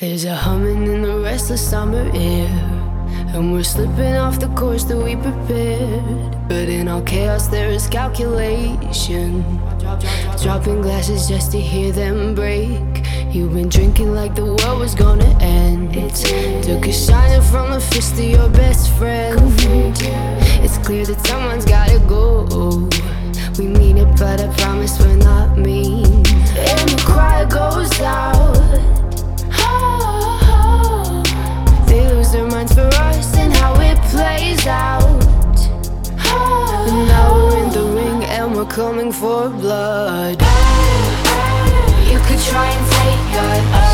There's a humming in the restless summer air, and we're slipping off the course that we prepared. But in all chaos there is calculation, dropping glasses just to hear them break. You've been drinking like the world was gonna end. Took a shiner from the fist of your best friend. It's clear that someone's gotta go. We mean it, but I promise we're not mean. And the cry goes out. They lose their minds for us and how it plays out. And now we're in the ring and we're coming for blood. You could try and take us,